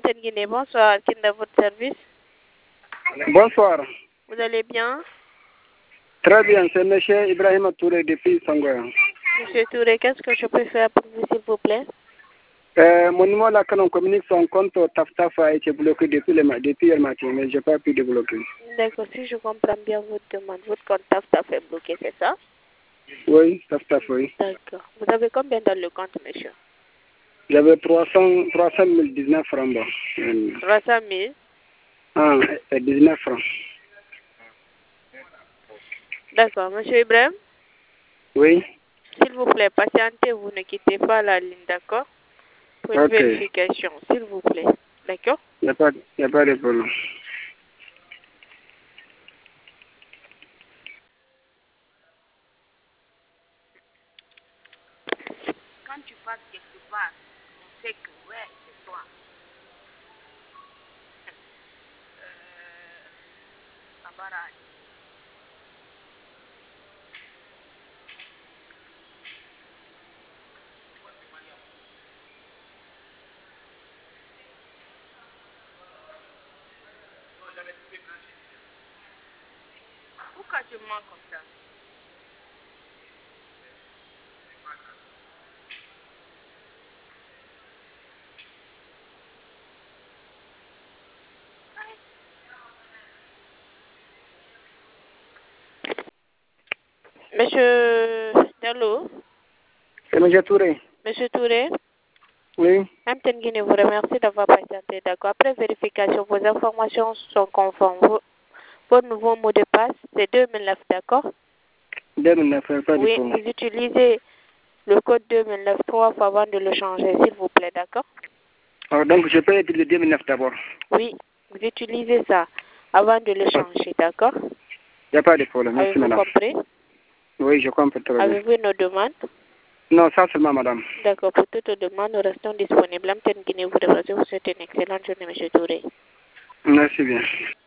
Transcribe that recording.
Guinée, bonsoir. Qui est à votre service? Bonsoir. Vous allez bien? Très bien, c'est M. Ibrahim Touré depuis Sangoya. Monsieur Touré, qu'est-ce que je peux faire pour vous, s'il vous plaît? Mon numéro là, quand on communique son compte TAF a été bloqué depuis hier matin, mais je n'ai pas pu débloquer. D'accord, si je comprends bien votre demande, votre compte TAF est bloqué, c'est ça? Oui, TAF, oui. D'accord. Vous avez combien dans le compte, monsieur? J'avais 319 francs. Bon. 300 000? Ah, et 19 francs. D'accord, monsieur Ibrahim? Oui. S'il vous plaît, patientez, vous ne quittez pas la ligne, d'accord? Pour une vérification, s'il vous plaît. D'accord? Il n'y a pas de problème. Quand tu passes quelque part, on sait que, ouais, c'est toi. Camarade. Pourquoi tu mens comme ça? Monsieur Diallo? C'est M. Touré. Monsieur Touré? Oui. Mme Guinée vous remercie d'avoir patienté. D'accord. Après vérification, vos informations sont conformes. Votre nouveau mot de passe, c'est 2009, d'accord? 2009, pas oui, de problème. vous utilisez le code 2009 3 fois avant de le changer, s'il vous plaît, d'accord? Donc, je peux être le 2009 d'abord. Oui, vous utilisez ça avant de le changer, d'accord? Il n'y a pas de problème. Merci, Avez-vous madame. compris? Oui, je comprends très bien. Avez-vous une autre demande? Non, ça seulement, madame. D'accord, pour toute demande, nous restons disponibles. Mme Guinée vous remercie. Vous souhaite une excellente journée, M. Touré. Merci bien.